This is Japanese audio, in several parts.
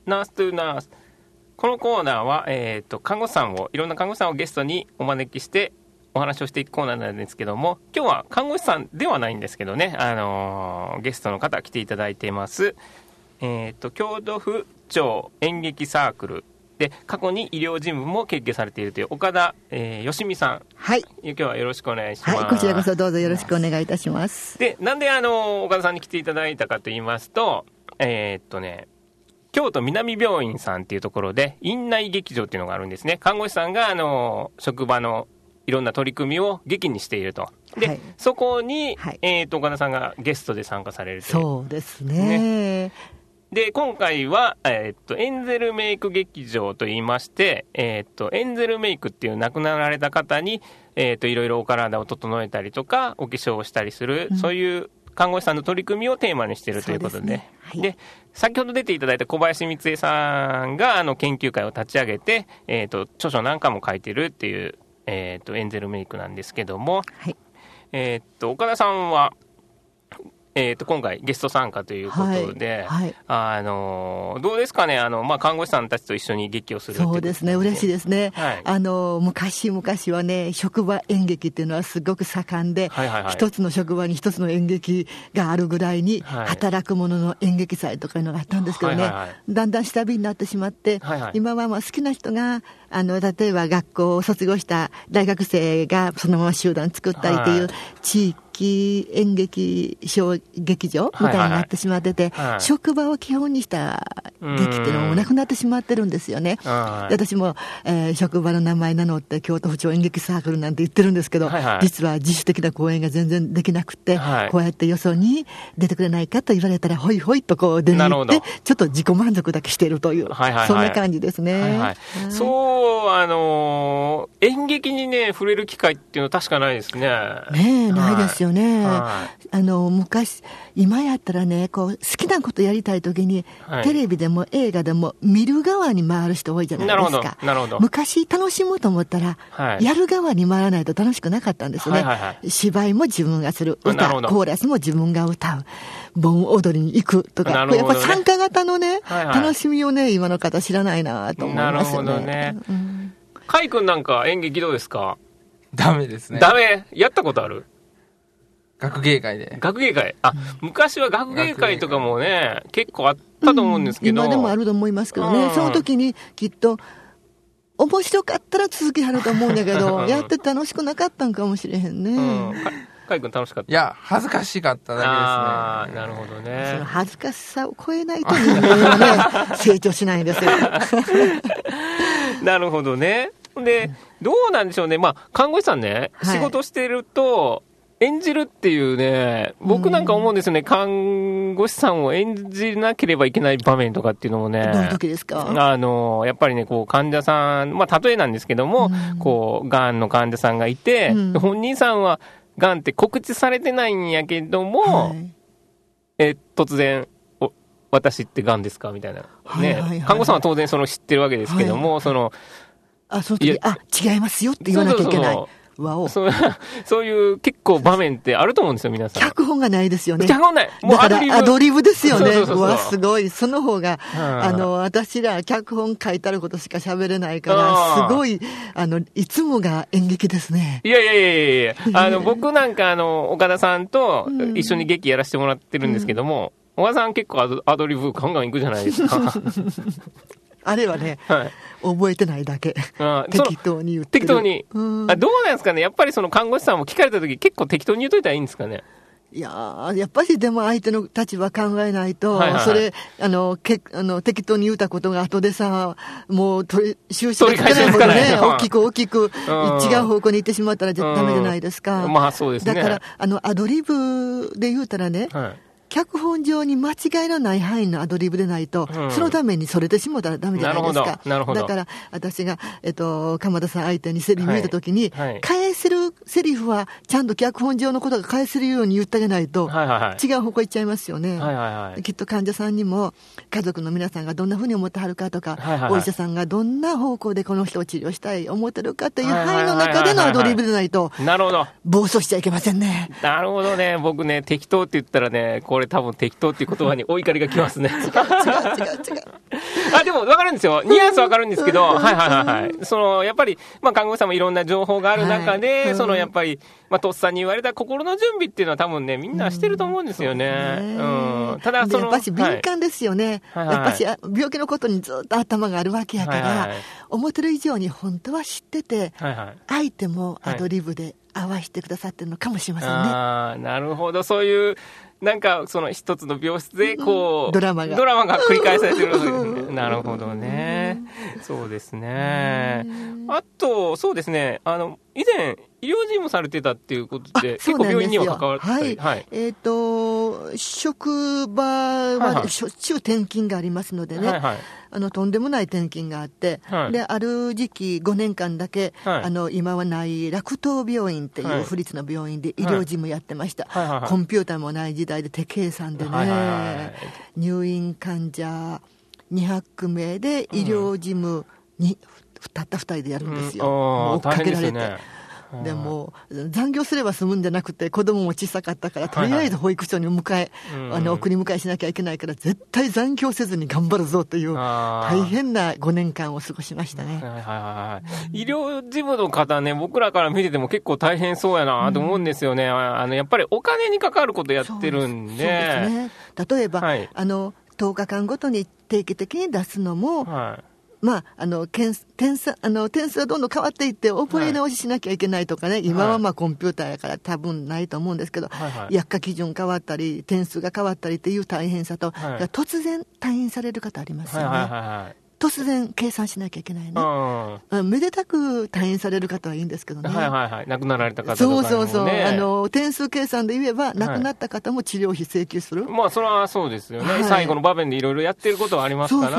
ナーストゥナース。このコーナーは、看護師さんをいろんな看護師さんをゲストにお招きしてお話をしていくコーナーなんですけども、今日は看護師さんではないんですけどね、ゲストの方来ていただいています。京都府庁演劇サークルで過去に医療事務も経験されているという岡田、よしみさん、 はい、 今日はよろしくお願いします。 はい、こちらこそどうぞよろしくお願いいたします。 で、なんで岡田さんに来ていただいたかと言いますと、京都南病院さんっていうところで院内劇場っていうのがあるんですね。看護師さんが職場のいろんな取り組みを劇にしていると。で、はい、そこに、はい、岡田さんがゲストで参加されるという。 そうですね。 で、今回は、エンゼルメイク劇場といいまして、エンゼルメイクっていう亡くなられた方に、いろいろお体を整えたりとかお化粧をしたりする、そういう看護師さんの取り組みをテーマにしているということ ね、はい、で先ほど出ていただいた小林光恵さんが研究会を立ち上げて、著書なんかも書いてるっていう、エンゼルメイクなんですけども、はい、岡田さんは、今回ゲスト参加ということで、はいはい、どうですかね、看護師さんたちと一緒に劇をするっていう。 そうですね、嬉しいですね、はい、昔はね、職場演劇っていうのはすごく盛んで、はいはいはい、一つの職場に一つの演劇があるぐらいに、はい、働く者の演劇祭とかいうのがあったんですけどね、はいはいはい、だんだん下火になってしまって、はいはい、今は好きな人が例えば学校を卒業した大学生がそのまま集団作ったりという地域演劇小劇場みたいになってしまってて、はいはいはい、職場を基本にした劇っていうのもなくなってしまってるんですよね。で私も、職場の名前名乗って京都府庁演劇サークルなんて言ってるんですけど、はいはい、実は自主的な公演が全然できなくて、はい、こうやってよそに出てくれないかと言われたらホイホイとこう出に行ってちょっと自己満足だけしているという、はいはいはい、そんな感じですね、はいはいはい、 そう演劇にね触れる機会っていうのは確かないですね。 ねえ、ないですよね、はい、昔今やったらねこう好きなことやりたい時に、はい、テレビでも映画でも見る側に回る人多いじゃないですか。 なるほど。 昔楽しむと思ったら、はい、やる側に回らないと楽しくなかったんですね、はいはいはい、芝居も自分がする、歌コーラスも自分が歌う、盆踊りに行くとか、ね、やっぱ参加型のね、はいはい、楽しみをね今の方知らないなと思いますよね。 なるほどね、カイ君なんか演劇どうですか？ ダメですね。 ダメ？やったことある？ 学芸会で。 学芸会、昔は学芸会とかもね結構あったと思うんですけど、 今でもあると思いますけどね、その時にきっと面白かったら続けはると思うんだけどやって楽しくなかったんかもしれへんね。 カイ君楽しかった？ いや恥ずかしかっただけですね。 なるほどね。 その恥ずかしさを超えないと人間はね成長しないんですよなるほどね。でどうなんでしょうね、看護師さんね、はい、仕事してると演じるっていうね、僕なんか思うんですよね、看護師さんを演じなければいけない場面とかっていうのもね。 どういう時ですか？ やっぱりね、こう患者さん、例えなんですけども、こう、がんの患者さんがいて、本人さんはがんって告知されてないんやけども、はい、突然、私ってがんですかみたいな。ね、はいはいはい、看護師さんは当然その知ってるわけですけども、はい、その時、違いますよって言わなきゃいけない。 そういう結構場面ってあると思うんですよ、皆さん。 脚本がないですよね。 脚本ない。 もうだからアドリブですよね。うわ、すごい。その方が、私ら脚本書いてあることしか喋れないから、すごい、いつもが演劇ですね。 いや、僕なんか岡田さんと一緒に劇やらせてもらってるんですけども、岡田さん結構アドリブガンガンいくじゃないですか。 あれはね、はい、覚えてないだけ。適当に言ってる。 適当に。どうなんですかね、やっぱりその看護師さんも聞かれたとき結構適当に言っといたらいいんですかね。 いややっぱりでも相手の立場考えないと、はいはいはい、それ適当に言ったことが後でさもう収拾がつかないほどね大きく違う方向に行ってしまったらダメじゃないですか。 そうですね。 だからアドリブで言うたらね、はい、脚本上に間違いのない範囲のアドリブでないと、そのためにそれてしもたらダメじゃないですか。 なるほど。 だから私が、鎌田さん相手にセリフ言ったときに、はいはい、返せるセリフはちゃんと脚本上のことが返せるように言ってあげないと、はいはいはい、違う方向行っちゃいますよね、はいはいはい、きっと患者さんにも家族の皆さんがどんなふうに思ってはるかとか、はいはいはい、お医者さんがどんな方向でこの人を治療したい思ってるかという範囲の中でのアドリブでないと、 なるほど、 暴走しちゃいけませんね。 なるほどね。僕ね、適当って言ったらね、これれ多分適当っていう言葉にお怒りがきますね。違う。あ、でも分かるんですよ。ニュアンス分かるんですけど、やっぱり、看護師さんもいろんな情報がある中で、やっぱり、とっさに言われた心の準備っていうのは多分ね、みんなしてると思うんですよね。ただ、 やっぱし敏感ですよね。やっぱし、病気のことにずっと頭があるわけやから、思ってる以上に本当は知ってて、相手もアドリブで合わせてくださってるのかもしれませんね。 なるほど。そういう、なんかその一つの病室でこう、 ドラマが繰り返されてるわけですね。なるほどね。そうですね。あと、そうですね。以前、医療事務されてたっていうことで、結構病院には関わってたり。 職場はしょっちゅう転勤がありますのでね。とんでもない転勤があって、で、ある時期5年間だけ、今はない楽東病院っていう府立の病院で医療事務やってました。コンピューターもない時代で手計算でね、入院患者200名で医療事務にたった2人でやるんですよ。追っかけられて。でも残業すれば済むんじゃなくて、子供も小さかったから、とりあえず保育所に送り迎えしなきゃいけないから、絶対残業せずに頑張るぞという大変な5年間を過ごしましたね。 医療事務の方ね、僕らから見てても結構大変そうやなと思うんですよね。やっぱりお金に関わることやってるんで。そうですね。 例えば、10日間ごとに定期的に出すのも、点数はどんどん変わっていって覚え直ししなきゃいけないとかね、今はコンピューターやから多分ないと思うんですけど、薬価基準変わったり点数が変わったりっていう大変さと、突然退院される方ありますよね。突然計算しなきゃいけないね。めでたく退院される方はいいんですけどね。 亡くなられた方とかもね。 そう。点数計算で言えば、亡くなった方も治療費請求する。 それはそうですよね。最後の場面でいろいろやってることはありますから。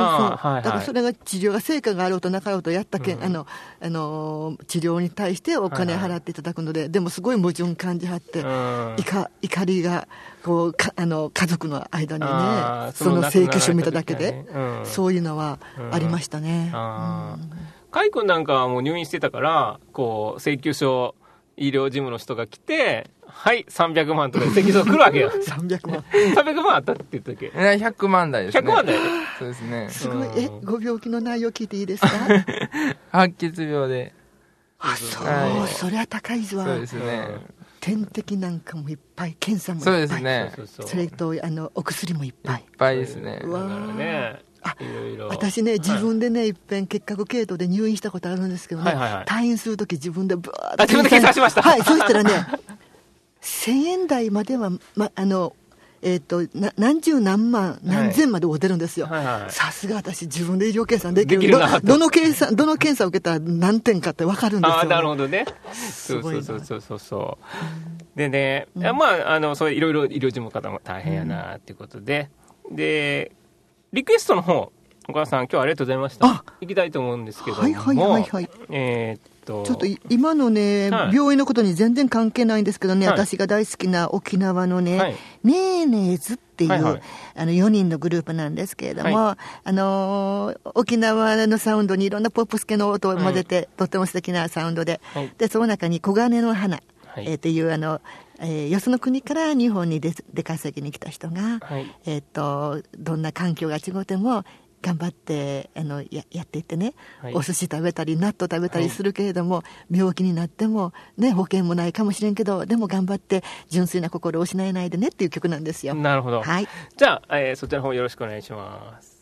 だからそれが治療が成果があろうとなかろうとやった治療に対してお金払っていただくので、でもすごい矛盾感じはって、怒りが、家族の間にね、その請求書見ただけで、そういうのはありましたね。 甲斐君なんかはもう入院してたから、請求書、医療事務の人が来て、はい、300万とか請求書来るわけよ。300万あったって言ったっけ ？100万台ですね。 100万台そうですね。 すごい。ご病気の内容聞いていいですか？ 白血病で。 そりゃ高いぞ。 そうですね。 点滴なんかもいっぱい、検査もいっぱい。 そうですね。 それとお薬もいっぱい。 いっぱいですね。 私ね、自分でね、いっぺん結核系統で入院したことあるんですけどね、退院するとき自分でブワーッと。 自分で計算しました。 はい、そうしたらね、1000円台までは、何十何万、何千まで出るんですよ。さすが私、自分で医療計算できる。どの検査を受けたら何点かって分かるんですよ。 なるほどね。そう。でね、そういろいろ医療事務方も大変やなっていうことで、で、リクエストの方、お母さん、今日はありがとうございました。行きたいと思うんですけども。 ちょっと今のね、病院のことに全然関係ないんですけどね、私が大好きな沖縄のね、ネーネーズっていう、4人のグループなんですけれども、沖縄のサウンドにいろんなポップス系の音を混ぜて、とっても素敵なサウンドで、で、その中に黄金の花、っていうよその国から日本に出稼ぎに来た人が、どんな環境が違うても頑張ってやっていってね、お寿司食べたり納豆食べたりするけれども、病気になっても、ね、保険もないかもしれんけど、でも頑張って純粋な心を失えないでねっていう曲なんですよ。 なるほど。じゃあ、そちらの方よろしくお願いします。